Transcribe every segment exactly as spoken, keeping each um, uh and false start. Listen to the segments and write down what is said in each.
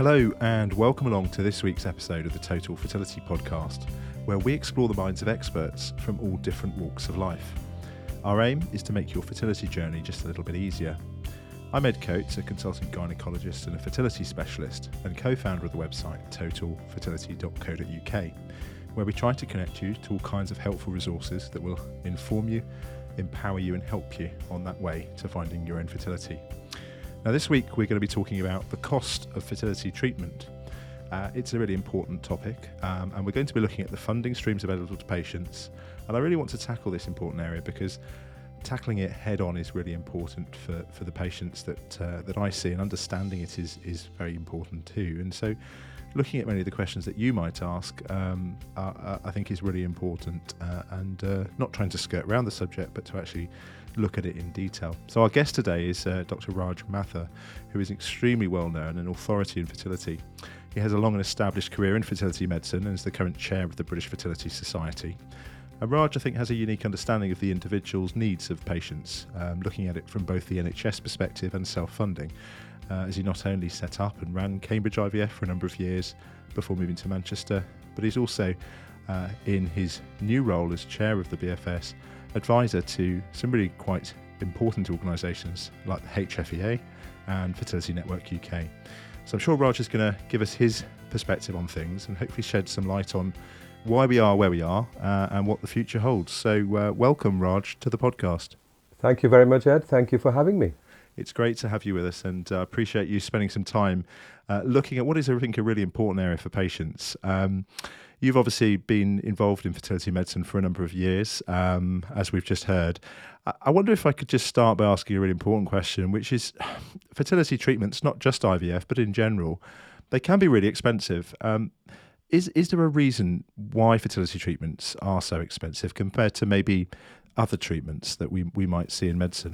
Hello and welcome along to this week's episode of the Total Fertility Podcast, where we explore the minds of experts from all different walks of life. Our aim is to make your fertility journey just a little bit easier. I'm Ed Coates, a consultant gynaecologist and a fertility specialist, and co-founder of the website total fertility dot co dot uk, where we try to connect you to all kinds of helpful resources that will inform you, empower you and help you on that way to finding your own fertility. Now this week we're going to be talking about the cost of fertility treatment. Uh, it's a really important topic um, and we're going to be looking at the funding streams available to patients, and I really want to tackle this important area because tackling it head on is really important for, for the patients that uh, that I see, and understanding it is, is very important too. And so looking at many of the questions that you might ask um, uh, I think is really important uh, and uh, not trying to skirt around the subject but to actually look at it in detail. So our guest today is uh, Doctor Raj Mathur, who is extremely well known and authority in fertility. He has a long and established career in fertility medicine and is the current chair of the British Fertility Society. And Raj, I think, has a unique understanding of the individual's needs of patients, um, looking at it from both the N H S perspective and self-funding, uh, as he not only set up and ran Cambridge I V F for a number of years before moving to Manchester, but he's also, uh, in his new role as chair of the B F S, advisor to some really quite important organisations like the H F E A and Fertility Network U K. So I'm sure Raj is going to give us his perspective on things and hopefully shed some light on why we are where we are uh, and what the future holds. So uh, welcome, Raj, to the podcast. Thank you very much, Ed. Thank you for having me. It's great to have you with us, and I uh, appreciate you spending some time uh, looking at what is, I think, a really important area for patients. Um, you've obviously been involved in fertility medicine for a number of years, um, as we've just heard. I-, I wonder if I could just start by asking a really important question, which is fertility treatments, not just I V F, but in general, they can be really expensive. Um, is, is there a reason why fertility treatments are so expensive compared to maybe other treatments that we, we might see in medicine?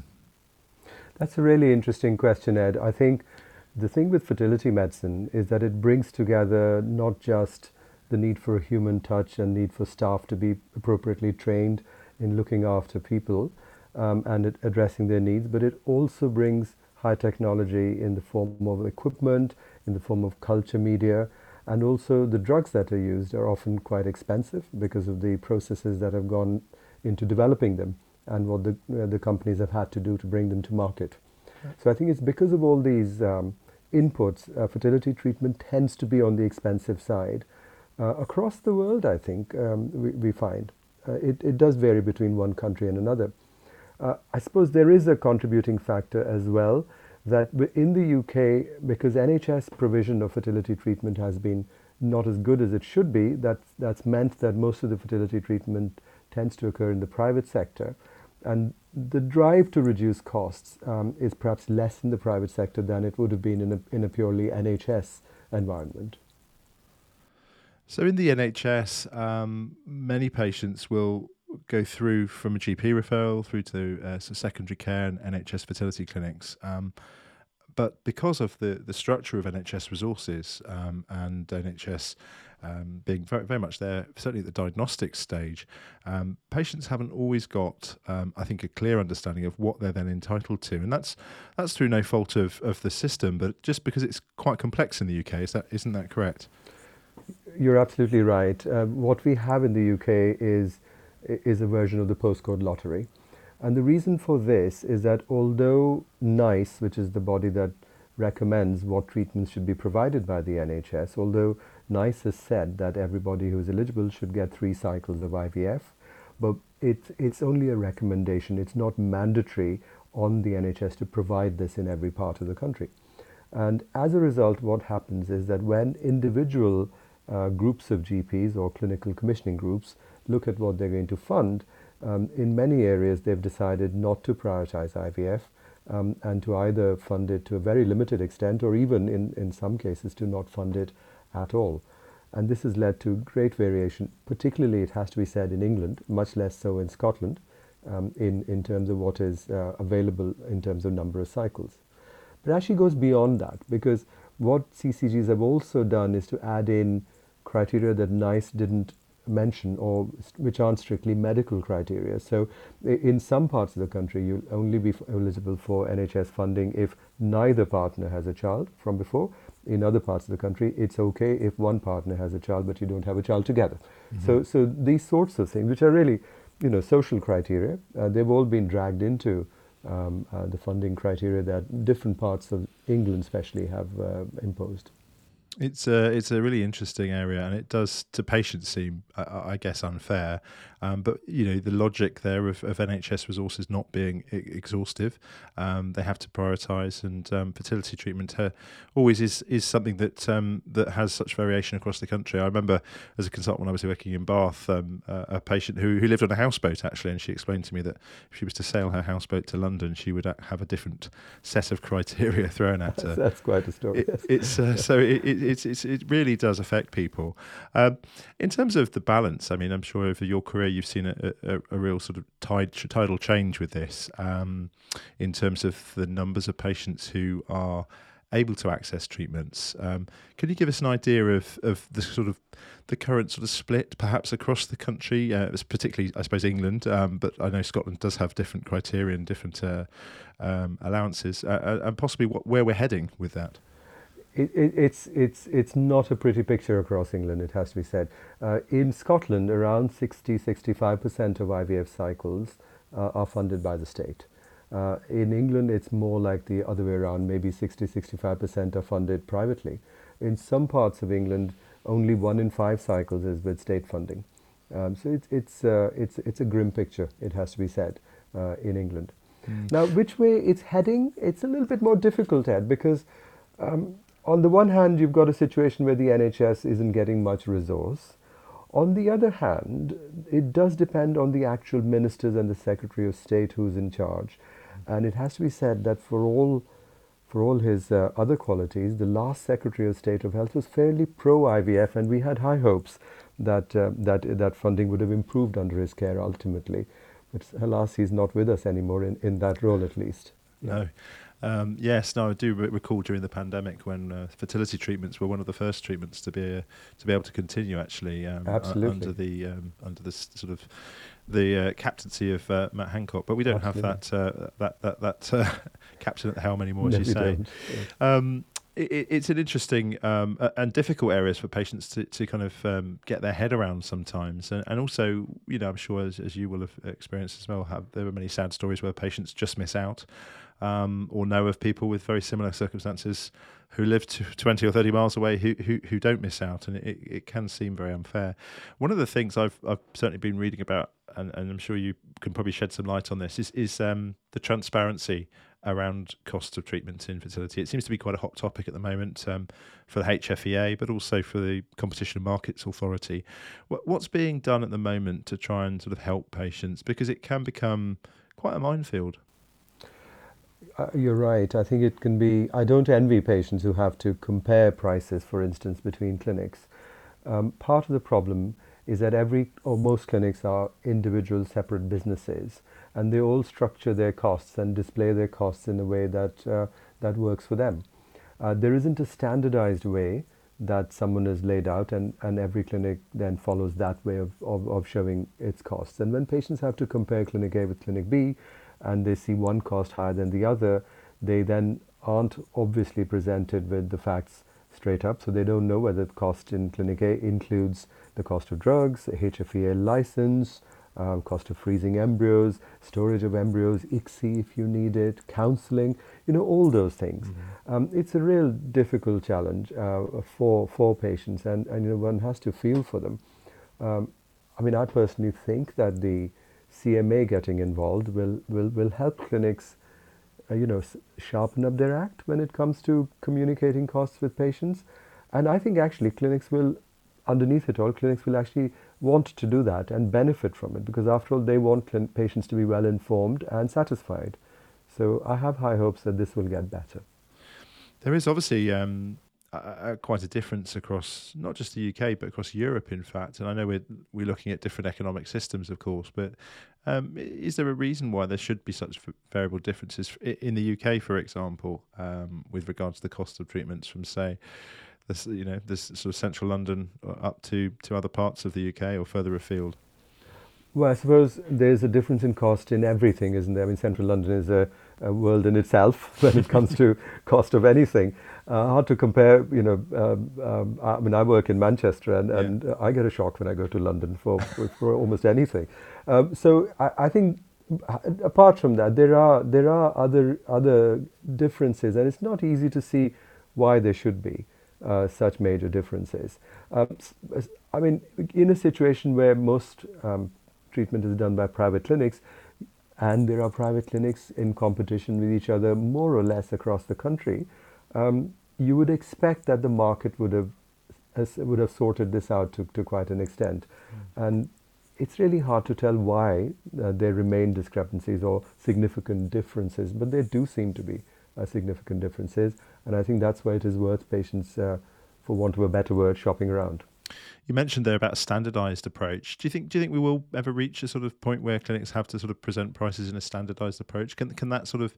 That's a really interesting question, Ed. I think the thing with fertility medicine is that it brings together not just the need for a human touch and need for staff to be appropriately trained in looking after people um, and it addressing their needs, but it also brings high technology in the form of equipment, in the form of culture media, and also the drugs that are used are often quite expensive because of the processes that have gone into developing them and what the uh, the companies have had to do to bring them to market. Right. So I think it's because of all these um, inputs, uh, fertility treatment tends to be on the expensive side. Uh, across the world, I think, um, we, we find. Uh, it, it does vary between one country and another. Uh, I suppose there is a contributing factor as well, that in the U K, because N H S provision of fertility treatment has been not as good as it should be, that's, that's meant that most of the fertility treatment tends to occur in the private sector. And the drive to reduce costs um, is perhaps less in the private sector than it would have been in a, in a purely N H S environment. So in the N H S, um, many patients will go through from a G P referral through to uh, some secondary care and N H S fertility clinics. Um, but because of the, the structure of N H S resources um, and N H S um, being very, very much there, certainly at the diagnostic stage, um, patients haven't always got, um, I think, a clear understanding of what they're then entitled to. And that's that's through no fault of, of the system, but just because it's quite complex in the U K. Is that, isn't that correct? You're absolutely right. Uh, what we have in the U K is is a version of the postcode lottery. And the reason for this is that although NICE, which is the body that recommends what treatments should be provided by the N H S, although NICE has said that everybody who is eligible should get three cycles of I V F, but it's, it's only a recommendation. It's not mandatory on the N H S to provide this in every part of the country. And as a result, what happens is that when individual uh, groups of G Ps or clinical commissioning groups look at what they're going to fund, um, in many areas they've decided not to prioritize I V F um, and to either fund it to a very limited extent or even in, in some cases to not fund it at all. And this has led to great variation, particularly, it has to be said, in England, much less so in Scotland, um, in, in terms of what is uh, available in terms of number of cycles. But it actually goes beyond that, because what C C Gs have also done is to add in criteria that NICE didn't mention or st- which aren't strictly medical criteria. So i- in some parts of the country, you'll only be f- eligible for N H S funding if neither partner has a child from before. In other parts of the country, it's okay if one partner has a child but you don't have a child together. Mhm. So, so these sorts of things, which are really, you know, social criteria, uh, they've all been dragged into um, uh, the funding criteria that different parts of England, especially, have uh, imposed. It's a it's a really interesting area, and it does to patients seem, I, I guess, unfair. Um, but you know, the logic there of, of N H S resources not being e- exhaustive, um, they have to prioritise, and um, fertility treatment uh, always is is something that um, that has such variation across the country. I remember as a consultant when I was working in Bath, um, uh, a patient who who lived on a houseboat actually, and she explained to me that if she was to sail her houseboat to London, she would have a different set of criteria thrown at her. That's quite a story. It, Yes. it's uh, so it, it, it's, it's it really does affect people. Um, in terms of the balance, I mean, I'm sure over your career you've seen a, a, a real sort of tide, tidal change with this um, in terms of the numbers of patients who are able to access treatments. Um, can you give us an idea of, of the sort of the current sort of split, perhaps across the country, uh, particularly, I suppose, England, um, but I know Scotland does have different criteria and different uh, um, allowances, uh, and possibly what, where we're heading with that. It, it, it's it's it's not a pretty picture across England, it has to be said. Uh, in Scotland, around sixty to sixty-five percent of I V F cycles uh, are funded by the state. Uh, in England, it's more like the other way around, maybe sixty to sixty-five percent are funded privately. In some parts of England, only one in five cycles is with state funding. Um, so it's, it's, uh, it's, it's a grim picture, it has to be said, uh, in England. Mm. Now, which way it's heading, it's a little bit more difficult, Ed, because um, on the one hand, you've got a situation where the N H S isn't getting much resource. On the other hand, it does depend on the actual ministers and the Secretary of State who's in charge. And it has to be said that for all, for all his uh, other qualities, the last Secretary of State of Health was fairly pro-I V F, and we had high hopes that, uh, that, that funding would have improved under his care ultimately. But alas, he's not with us anymore in, in that role at least. Yeah. No. Um, yes, no, I do recall during the pandemic when uh, fertility treatments were one of the first treatments to be uh, to be able to continue actually um, Absolutely. under the um, under the sort of the uh, captaincy of uh, Matt Hancock, but we don't Absolutely. have that uh, that that that uh, captain at the helm anymore, as No, you we say. don't. Yes. Um, it, it's an interesting um, and difficult areas for patients to, to kind of um, get their head around sometimes, and, and also, you know, I'm sure as, as you will have experienced as well, have there are many sad stories where patients just miss out. Um, or know of people with very similar circumstances who live to twenty or thirty miles away who who, who don't miss out, and it, it can seem very unfair. One of the things I've I've certainly been reading about, and, and I'm sure you can probably shed some light on this, is is um, the transparency around costs of treatment in fertility. It seems to be quite a hot topic at the moment um, for the H F E A, but also for the Competition and Markets Authority. What, what's being done at the moment to try and sort of help patients, because it can become quite a minefield. Uh, you're right. I think it can be. I don't envy patients who have to compare prices, for instance, between clinics. Um, part of the problem is that every or most clinics are individual separate businesses, and they all structure their costs and display their costs in a way that uh, that works for them. Uh, there isn't a standardized way that someone has laid out, and, and every clinic then follows that way of, of, of showing its costs. And when patients have to compare Clinic A with Clinic B, and they see one cost higher than the other, they then aren't obviously presented with the facts straight up, so they don't know whether the cost in Clinic A includes the cost of drugs, a H F E A license, uh, cost of freezing embryos, storage of embryos, I C S I if you need it, counselling, you know, all those things. Mm-hmm. Um, it's a real difficult challenge uh, for for patients, and, and you know, one has to feel for them. Um, I mean, I personally think that the C M A getting involved will, will, will help clinics, uh, you know, s- sharpen up their act when it comes to communicating costs with patients. And I think actually clinics will, underneath it all, clinics will actually want to do that and benefit from it, because after all, they want clin- patients to be well informed and satisfied. So I have high hopes that this will get better. There is obviously um, a, a, quite a difference across not just the U K but across Europe, in fact. And I know we're we're looking at different economic systems, of course. But um, is there a reason why there should be such variable differences in the U K, for example, um, with regard to the cost of treatments from, say, this, you know, this sort of central London up to, to other parts of the U K or further afield? Well, I suppose there's a difference in cost in everything, isn't there? I mean, central London is a, a world in itself when it comes to cost of anything. Uh, hard to compare, you know, um, um, I mean, I work in Manchester and, Yeah. and I get a shock when I go to London for, for, for almost anything. Um, so I, I think apart from that, there are there are other other differences, and it's not easy to see why there should be uh, such major differences. Um, I mean, in a situation where most um, treatment is done by private clinics, and there are private clinics in competition with each other more or less across the country, um, you would expect that the market would have would have sorted this out to, to quite an extent. Mm. And it's really hard to tell why uh, there remain discrepancies or significant differences, but there do seem to be uh, significant differences, and I think that's why it is worth patients, uh, for want of a better word, shopping around. You mentioned there about a standardised approach. Do you think do you think we will ever reach a sort of point where clinics have to sort of present prices in a standardised approach? Can can that sort of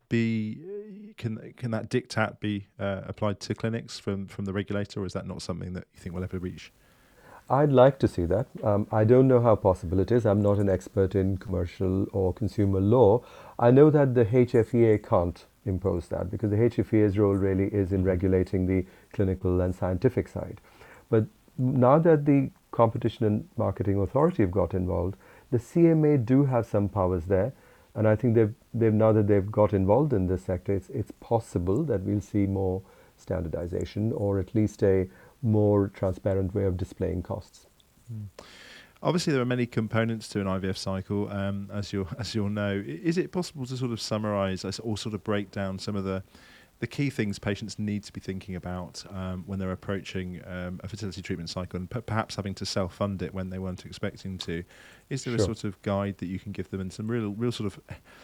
be can can that diktat be uh, applied to clinics from from the regulator, or is that not something that you think we'll ever reach? I'd like to see that. Um, I don't know how possible it is. I'm not an expert in commercial or consumer law. I know that the H F E A can't impose that because the H F E A's role really is in regulating the clinical and scientific side. But now that the Competition and Marketing Authority have got involved, the C M A do have some powers there, and I think they've, they've now that they've got involved in this sector, it's, it's possible that we'll see more standardization, or at least a more transparent way of displaying costs. Mm. Obviously, there are many components to an I V F cycle, um, as you'll as you'll know. Is it possible to sort of summarise or sort of break down some of the the key things patients need to be thinking about um, when they're approaching um, a fertility treatment cycle, and p- perhaps having to self-fund it when they weren't expecting to? Is there Sure. a sort of guide that you can give them, and some real, real sort of,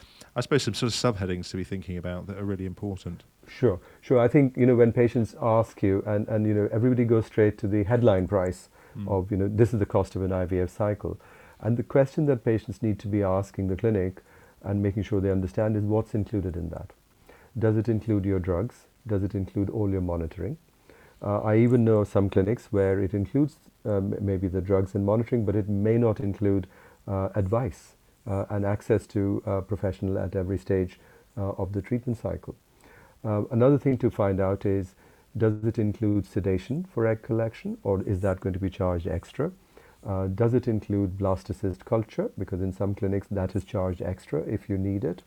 I suppose, some sort of subheadings to be thinking about that are really important? Sure, sure. I think, you know, when patients ask you, and, and you know, everybody goes straight to the headline price mm. of, you know, this is the cost of an I V F cycle. And the question that patients need to be asking the clinic and making sure they understand is what's included in that. Does it include your drugs? Does it include all your monitoring? Uh, I even know some clinics where it includes um, maybe the drugs and monitoring, but it may not include uh, advice uh, and access to a professional at every stage uh, of the treatment cycle. Uh, another thing to find out is, does it include sedation for egg collection, or is that going to be charged extra? Uh, does it include blastocyst culture? Because in some clinics that is charged extra if you need it.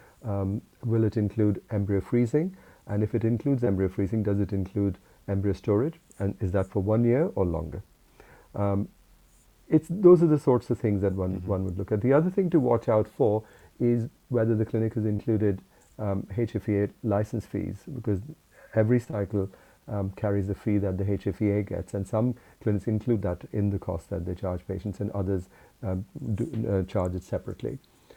Um, will it include embryo freezing? And if it includes embryo freezing, does it include embryo storage? And is that for one year or longer? Um, it's, those are the sorts of things that one, mm-hmm. one would look at. The other thing to watch out for is whether the clinic has included um, H F E A license fees, because every cycle um, carries a fee that the H F E A gets, and some clinics include that in the cost that they charge patients, and others um, do, uh, charge it separately.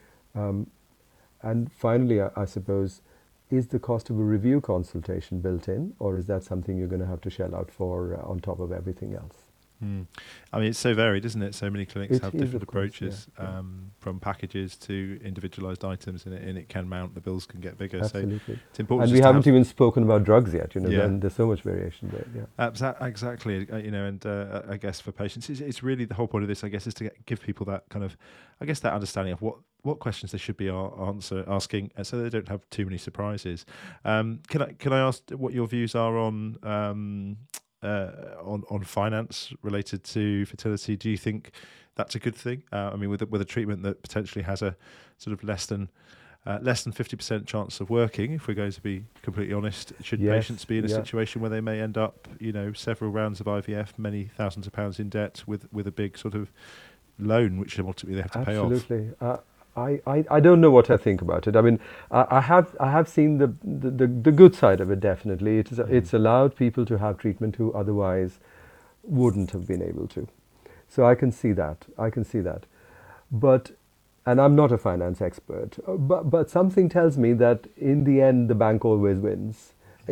Um, And finally, I, I suppose, is the cost of a review consultation built in, or is that something you're going to have to shell out for uh, on top of everything else? Mm. I mean, it's so varied, isn't it? So many clinics It have is, different of course, approaches, yeah, yeah. Um, from packages to individualised items, and it, and it can mount. The bills can get bigger. Absolutely. So it's important. And we to haven't have even spoken about drugs yet. You know, Yeah. then there's so much variation there. Yeah. Absa- exactly. Uh, you know, and uh, I guess for patients, it's, it's really the whole point of this. I guess is to get, give people that kind of, I guess, that understanding of what. what questions they should be a- answer, asking, uh, so they don't have too many surprises. Um, can I can I ask what your views are on um, uh, on on finance related to fertility? Do you think that's a good thing? Uh, I mean, with a, with a treatment that potentially has a sort of less than uh, less than fifty percent chance of working, if we're going to be completely honest, should Yes, patients be in a yeah. situation where they may end up, you know, several rounds of I V F, many thousands of pounds in debt, with with a big sort of loan, which ultimately they have to Absolutely. pay off? Uh, I, I, I don't know what I think about it. I mean, I, I have I have seen the, the, the, the good side of it, definitely. It is, Mm. It's allowed people to have treatment who otherwise wouldn't have been able to. So I can see that. I can see that. But, and I'm not a finance expert, uh, but, but something tells me that in the end, the bank always wins.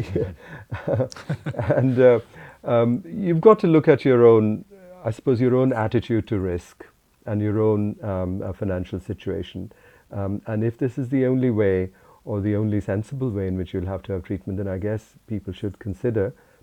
And uh, um, you've got to look at your own, I suppose, your own attitude to risk and your own um, uh, financial situation. Um, and if this is the only way, or the only sensible way in which you'll have to have treatment, then I guess people should consider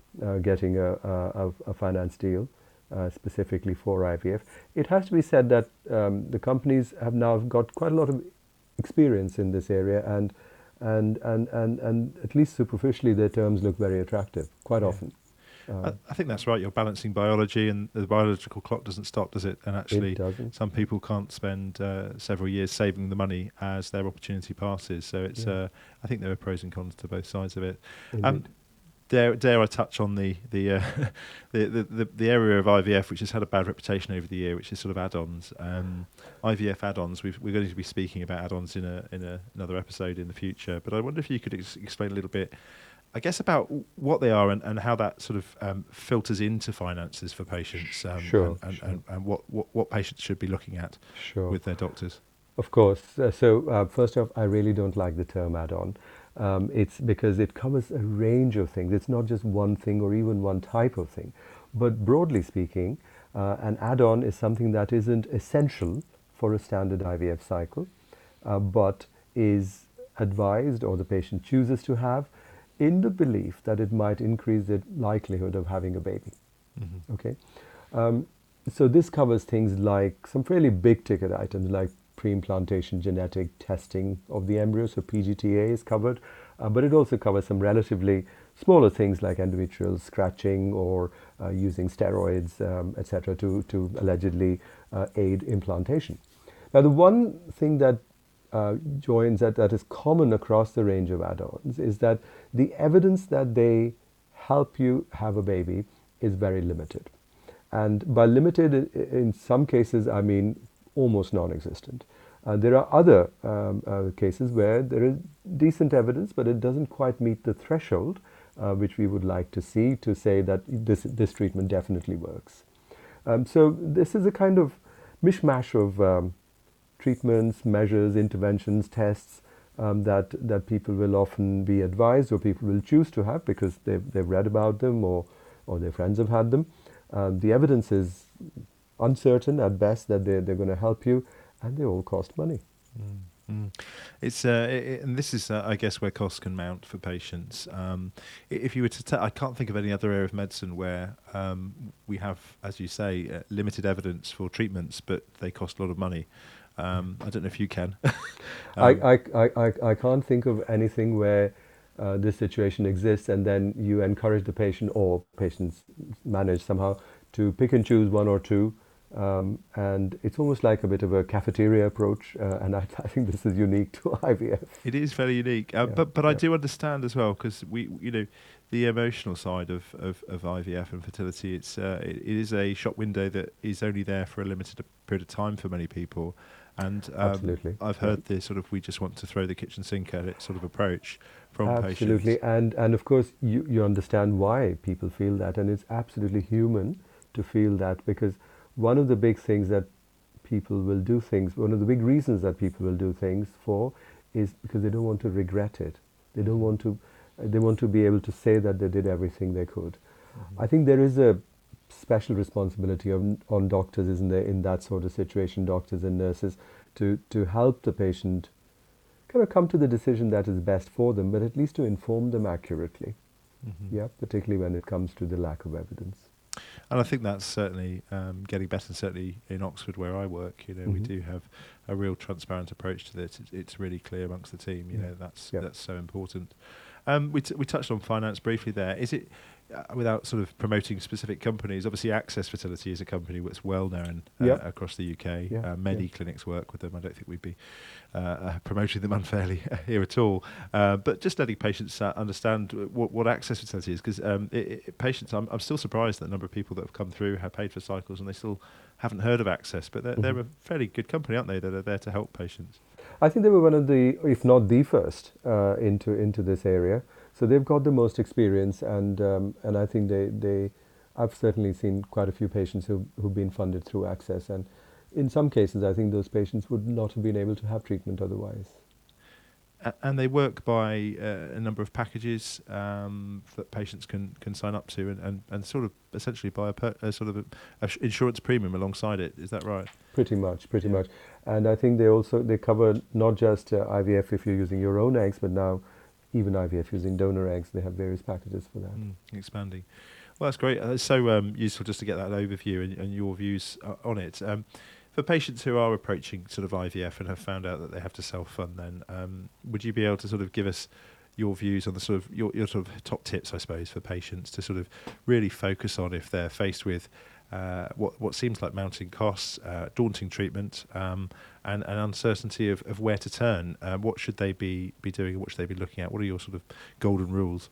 uh, getting a, a, a finance deal uh, specifically for I V F. It has to be said that um, the companies have now got quite a lot of experience in this area, and and and and, and at least superficially their terms look very attractive quite Yeah. often. I, I think that's right. You're balancing biology, and the biological clock doesn't stop, does it? And actually, It doesn't. some people can't spend uh, several years saving the money as their opportunity passes. So it's, Yeah. uh, I think there are pros and cons to both sides of it. Indeed. Um, dare, dare I touch on the the, uh, the, the the the area of I V F, which has had a bad reputation over the year, which is sort of add-ons. Um, I V F add-ons. We've, we're going to be speaking about add-ons in a in a, another episode in the future. But I wonder if you could ex- explain a little bit, I guess, about what they are and, and how that sort of um, filters into finances for patients, um, Sure, and, and, sure. and, and what, what, what patients should be looking at Sure. with their doctors. Of course. Uh, so uh, first off, I really don't like the term add-on. Um, it's because it covers a range of things. It's not just one thing or even one type of thing. But broadly speaking, uh, an add-on is something that isn't essential for a standard I V F cycle, uh, but is advised or the patient chooses to have in the belief that it might increase the likelihood of having a baby. Mm-hmm. Okay, um, so this covers things like some fairly big ticket items like pre-implantation genetic testing of the embryo, so P G T A is covered, uh, but it also covers some relatively smaller things like endometrial scratching or uh, using steroids, um, et cetera, to, to allegedly uh, aid implantation. Now, the one thing that uh, joins that, that is common across the range of add-ons is that the evidence that they help you have a baby is very limited. And by limited, in some cases, I mean almost non-existent. Uh, there are other um, uh, cases where there is decent evidence, but it doesn't quite meet the threshold uh, which we would like to see to say that this, this treatment definitely works. Um, so this is a kind of mishmash of um, treatments, measures, interventions, tests um, that, that people will often be advised or people will choose to have because they've, they've read about them or, or their friends have had them. Um, the evidence is uncertain at best that they're, they're going to help you, and they all cost money. Mm. Mm. It's uh, it, and this is, uh, I guess, where costs can mount for patients. Um, if you were to, ta- I can't think of any other area of medicine where um, we have, as you say, uh, limited evidence for treatments, but they cost a lot of money. Um, I don't know if you can. um, I, I, I, I, I can't think of anything where uh, this situation exists and then you encourage the patient or patients manage somehow to pick and choose one or two. Um, and it's almost like a bit of a cafeteria approach, uh, and I, I think this is unique to I V F. It is very unique, uh, Yeah, but but I yeah. do understand as well, because we, you know, the emotional side of, of, of I V F and fertility. It's uh, it, it is a shop window that is only there for a limited period of time for many people, and um, Absolutely, I've yeah. heard this sort of we just want to throw the kitchen sink at it sort of approach from Absolutely, patients. and and of course you you understand why people feel that, and it's absolutely human to feel that, because one of the big things that people will do things, one of the big reasons that people will do things for is because they don't want to regret it. They don't want to, uh, they want to be able to say that they did everything they could. Mm-hmm. I think there is a special responsibility on, on doctors, isn't there, in that sort of situation, doctors and nurses, to, to help the patient kind of come to the decision that is best for them, but at least to inform them accurately. Mm-hmm. Yeah, particularly when it comes to the lack of evidence. And I think that's certainly um, getting better. Certainly in Oxford, where I work, you know, mm-hmm. we do have a real transparent approach to this. It's, it's really clear amongst the team. You yeah. know, that's yeah. that's so important. Um, we t- we touched on finance briefly there. Is it uh, without sort of promoting specific companies? Obviously, Access Fertility is a company that's well known uh, yep. across the U K. Yeah. Uh, many yeah. clinics work with them. I don't think we'd be uh, uh, promoting them unfairly here at all. Uh, but just letting patients uh, understand what, what Access Fertility is, because um, it, it, patients, I'm, I'm still surprised at the number of people that have come through, have paid for cycles, and they still haven't heard of Access. But they're, mm-hmm. they're a fairly good company, aren't they? That are there to help patients. I think they were one of the, if not the first, uh, into into this area. So they've got the most experience, and um, and I think they, they, I've certainly seen quite a few patients who who've been funded through Access, and in some cases, I think those patients would not have been able to have treatment otherwise. Uh, and they work by uh, a number of packages um, that patients can, can sign up to, and, and, and sort of essentially buy a, per, a sort of a, a insurance premium alongside it. Is that right? Pretty much, pretty yeah. much. And I think they also they cover not just uh, I V F if you're using your own eggs, but now even I V F using donor eggs. They have various packages for that. Mm, expanding. Well, that's great. Uh, it's so um, useful just to get that overview and, and your views uh, on it. Um, for patients who are approaching sort of I V F and have found out that they have to self-fund, then um, would you be able to sort of give us your views on the sort of your, your sort of top tips, I suppose, for patients to sort of really focus on if they're faced with uh, what what seems like mounting costs, uh, daunting treatment, um, and, and uncertainty of, of where to turn? Uh, what should they be be doing? What should they be looking at? What are your sort of golden rules?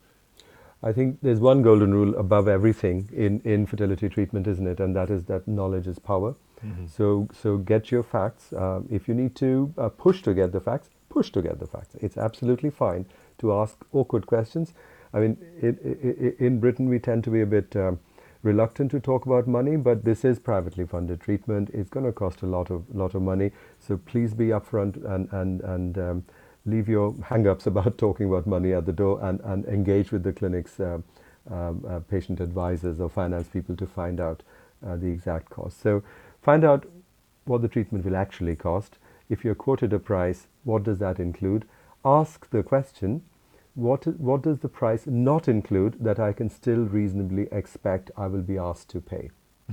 I think there's one golden rule above everything in, in fertility treatment, isn't it? And that is that knowledge is power. Mm-hmm. So so get your facts. Um, if you need to uh, push to get the facts, push to get the facts. It's absolutely fine to ask awkward questions. I mean, it, it, in Britain we tend to be a bit um, reluctant to talk about money, but this is privately funded treatment. It's going to cost a lot of lot of money. So please be upfront and and and um, leave your hang-ups about talking about money at the door, and, and engage with the clinic's uh, um, uh, patient advisors or finance people to find out uh, the exact cost. So find out what the treatment will actually cost. If you're quoted a price, what does that include? Ask the question, what, what does the price not include that I can still reasonably expect I will be asked to pay?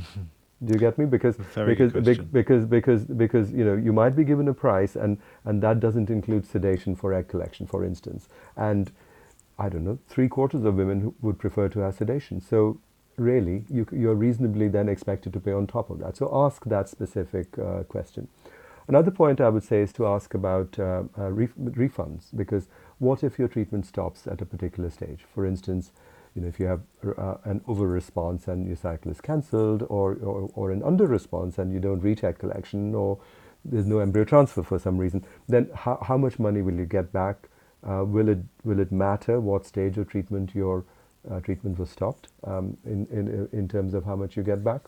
Do you get me? Because because bec- because because because you know, you might be given a price and and that doesn't include sedation for egg collection, for instance. And I don't know, three quarters of women who would prefer to have sedation. So really, you, you're reasonably then expected to pay on top of that. So ask that specific uh, question. Another point I would say is to ask about uh, uh, ref- refunds, because what if your treatment stops at a particular stage? For instance, you know, if you have uh, an over response and your cycle is cancelled, or, or or an under response and you don't reach egg collection, or there's no embryo transfer for some reason, then how, how much money will you get back? Uh, will it will it matter what stage of treatment your uh, treatment was stopped um, in, in in terms of how much you get back?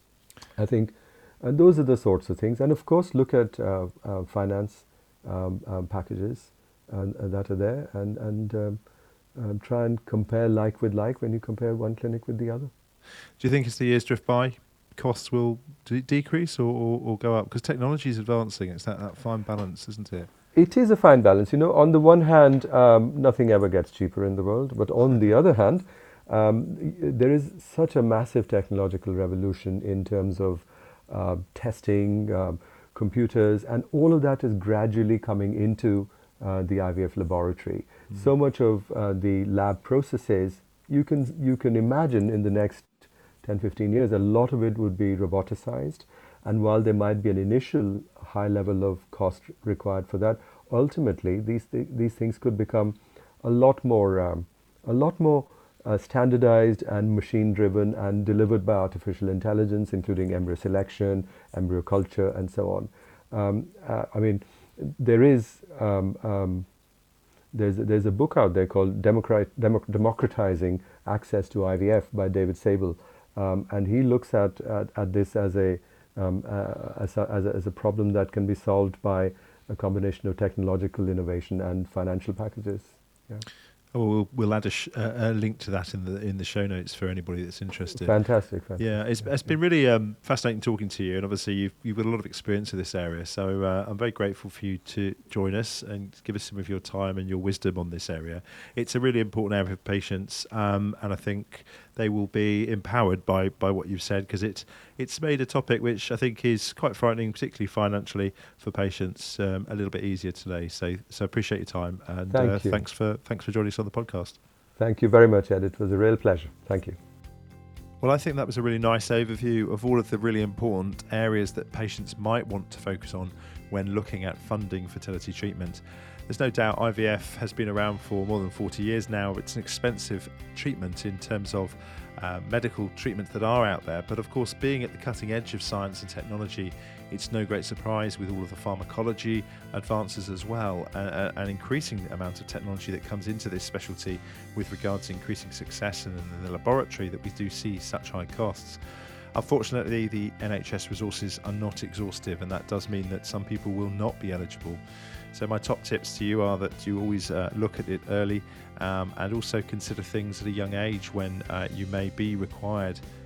I think, and those are the sorts of things. And of course, look at uh, uh, finance um, um, packages and, uh, that are there, and and um, Um, try and compare like with like when you compare one clinic with the other. Do you think as the years drift by, costs will de- decrease or, or, or go up? Because technology is advancing. It's that, that fine balance, isn't it? It is a fine balance. You know, on the one hand, um, nothing ever gets cheaper in the world. But on the other hand, um, there is such a massive technological revolution in terms of uh, testing, um, computers, and all of that is gradually coming into Uh, the I V F laboratory. Mm. So much of uh, the lab processes, you can you can imagine in the next ten, fifteen years, a lot of it would be roboticized. And while there might be an initial high level of cost required for that, ultimately these th- these things could become a lot more um, a lot more uh, standardized and machine driven and delivered by artificial intelligence, including embryo selection, embryo culture, and so on. Um, uh, I mean. There is um, um, there's there's a book out there called Democrat, Democ- Democratizing Access to I V F by David Sable, um, and he looks at, at, at this as a, um, uh, as a as a as a problem that can be solved by a combination of technological innovation and financial packages. Yeah. Oh, we'll, we'll add a, sh- uh, a link to that in the in the show notes for anybody that's interested. Fantastic, fantastic. Yeah, it's, it's been really um, fascinating talking to you, and obviously you've you've got a lot of experience in this area. So uh, I'm very grateful for you to join us and give us some of your time and your wisdom on this area. It's a really important area for patients, um, and I think they will be empowered by by what you've said, because it's it's made a topic which I think is quite frightening, particularly financially, for patients, um, a little bit easier today. So so appreciate your time, and Thank uh, you. thanks for thanks for joining us on the podcast. Thank you very much, Ed. It was a real pleasure. Thank you. Well, I think that was a really nice overview of all of the really important areas that patients might want to focus on when looking at funding fertility treatment. There's no doubt I V F has been around for more than forty years now. It's an expensive treatment in terms of uh, medical treatments that are out there. But of course, being at the cutting edge of science and technology, it's no great surprise with all of the pharmacology advances as well, uh, an increasing amount of technology that comes into this specialty with regards to increasing success in, in the laboratory, that we do see such high costs. Unfortunately, the N H S resources are not exhaustive, and that does mean that some people will not be eligible. So my top tips to you are that you always uh, look at it early, um, and also consider things at a young age when uh, you may be required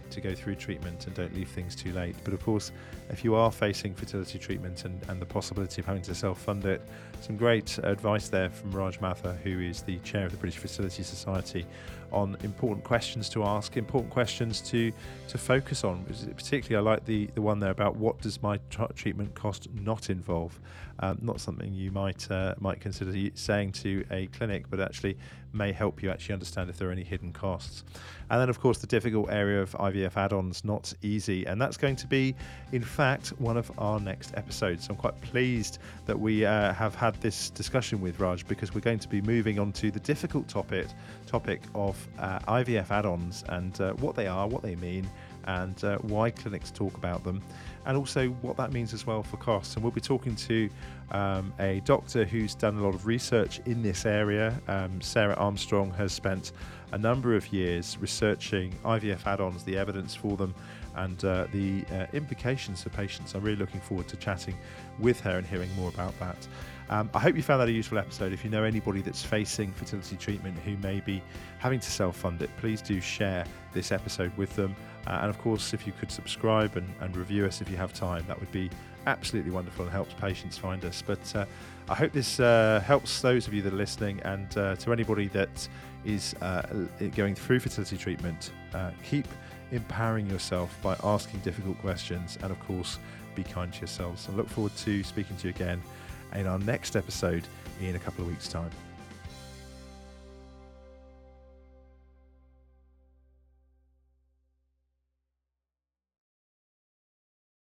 to go through treatment and don't leave things too late. But of course, if you are facing fertility treatment and, and the possibility of having to self-fund it, some great advice there from Raj Mathur, who is the chair of the British Fertility Society, on important questions to ask, important questions to to focus on. Particularly, I like the, the one there about what does my t- treatment cost not involve. Um, not something you might uh, might consider saying to a clinic, but actually may help you actually understand if there are any hidden costs. And then, of course, the difficult area of I V F add-ons, not easy. And that's going to be, in fact, one of our next episodes. So I'm quite pleased that we uh, have had this discussion with Raj, because we're going to be moving on to the difficult topic, topic of uh, I V F add-ons and uh, what they are, what they mean, and uh, why clinics talk about them, and also what that means as well for costs. And we'll be talking to um, a doctor who's done a lot of research in this area. Um, Sarah Armstrong has spent a number of years researching I V F add-ons, the evidence for them, and uh, the uh, implications for patients. I'm really looking forward to chatting with her and hearing more about that. Um, I hope you found that a useful episode. If you know anybody that's facing fertility treatment who may be having to self-fund it, please do share this episode with them. Uh, and of course, if you could subscribe and, and review us if you have time, that would be absolutely wonderful and helps patients find us. But uh, I hope this uh, helps those of you that are listening, and uh, to anybody that is uh, going through fertility treatment, uh, keep empowering yourself by asking difficult questions, and of course, be kind to yourselves. And look forward to speaking to you again in our next episode in a couple of weeks' time.